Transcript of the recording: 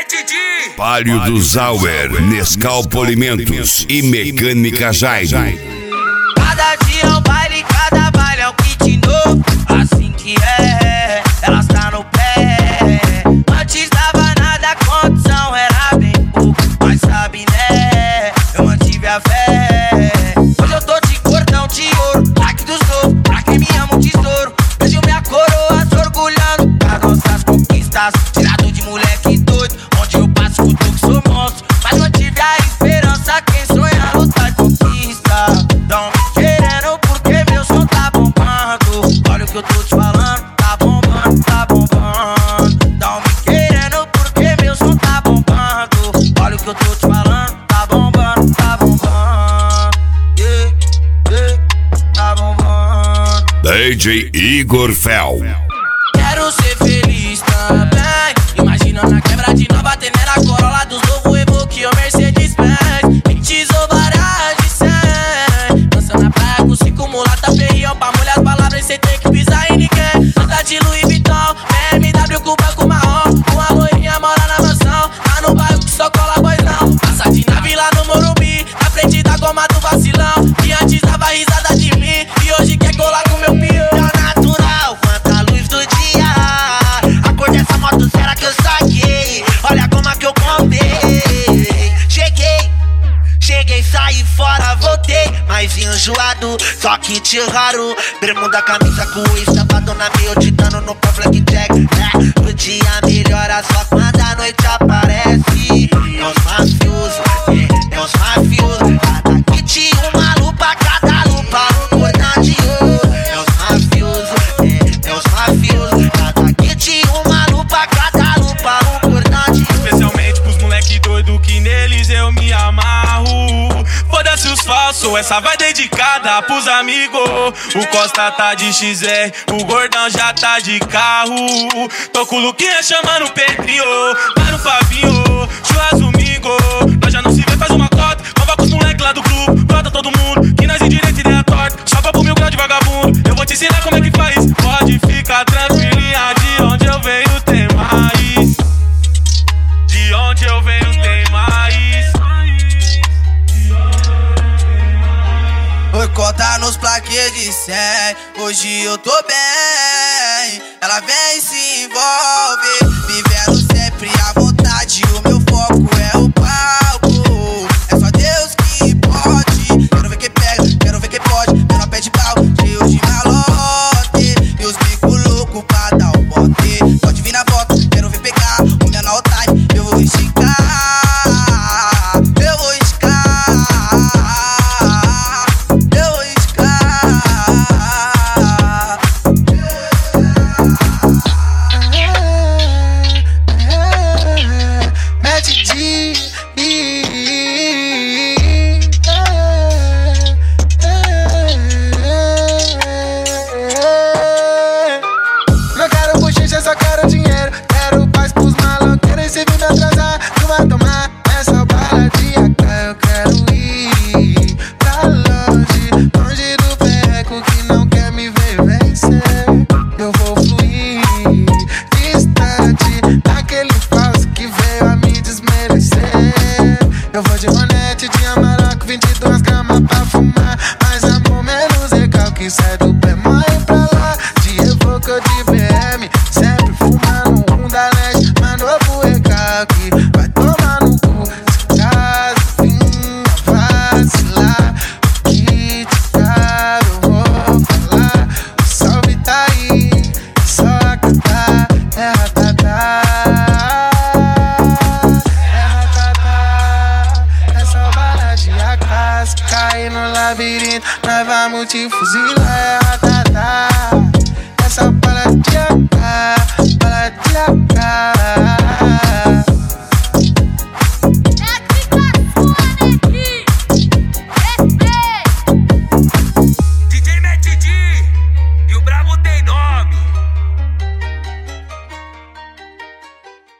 Palio do Zauer, Nescau Polimentos e Mecânica Jaime. Cada dia é um baile, cada baile é um kit novo. Assim que é, elas tá no pé. Antes dava nada, a condição era bem pouco. Mas sabe né, eu mantive a fé. Hoje eu tô de cordão de ouro, plaque dos novos, pra quem me ama um tesouro. Vejo minha coroa se orgulhando das nossas conquistas. Tirado de moleque doido, onde eu passo com que sou monstro. Mas mantive a esperança, quem sonha lutar conquista. Tão me querendo porque meu som tá bombando. Olha o que eu tô te falando, tá bombando, tá bombando. Tão me querendo porque meu som tá bombando. Olha o que eu tô te falando, tá bombando, tá bombando. Yeah, yeah, tá bombando. DJ Igor Fel. Quero ser feliz também. Imagina na quebra de nova, Tenera, Corolla dos novo Evoque ou Mercedes-Benz. Mentizou várias de 100. Dança na praia com 5 mulata, perrião pra molhar as palavras sem ter que pisar em ninguém. Anda de Louis Vuitton, BMW com banco marrom. Uma loirinha mora na mansão, tá no bairro que só cola boizão. Passa de nave lá no Morumbi, na frente da goma do vacilão. Que antes dava risada de mim e hoje quer colar com meu peão. Tão natural quanto a luz do dia. A cor dessa moto, será que eu saquei? Olha como é que eu comprei. Cheguei, saí fora, voltei mais enjoado, só que te raro. Bermuda, camisa com o sapato na meio de dano no pau blackjack, né? O dia melhora só quando a noite aparece. É os mafiosos, é os mafiosos. Cada kit uma lupa, cada lupa um cordão de ouro. É os mafiosos, é os mafiosos. Cada kit uma lupa, cada lupa um cordão de ouro. Especialmente pros moleque doido que neles eu me amarro. Foda-se os falsos, essa vai dedicada pros amigos. O Costa tá de XR, o Gordão já tá de carro. Tô com o Luquinha chamando o Pedrinho, vai no Fabinho, churras domingo. Nós já não se vê, faz uma cota. Convoca os moleque lá do grupo, brota todo mundo. Que nós endireita ideia torta, só pra pro meu grande vagabundo. Eu vou te ensinar como é que faz. Pode ficar tranquilinha, de onde eu venho tem mais. De onde eu venho tem mais. Oi, conta nos plaquês de 100. Hoje eu tô bem. Ela vem e se envolve, vivendo sempre à vontade. O meu foco é o palco. É só Deus que pode. Quero ver quem pega, quero ver quem pode. Menor pé de pau, cheio de malote. E os bico louco pra dar um bote. Pode vir na foto, quero ver pegar. O menor time, eu vou esticar. Eu vou esticar. Eu vou de Ronete, de Amarok, 22 gramas pra fumar. Mais amor, menos recal que sai do pé, morre pra lá. De Evoque ou de BM, sempre fumando um da leste. Mandou pro recalque, vai tomar no cu. Se caso vinha vacilar, o que de cara eu vou falar. O salve tá aí, só acatar, é ratatá. Cair no labirinto, nós vamos te fuzilar, é ratatá. Essa bala de AK, bala de AK.